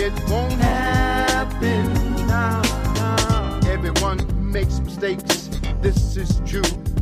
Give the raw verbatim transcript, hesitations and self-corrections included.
it won't happen now, now. Everyone makes mistakes, this is true.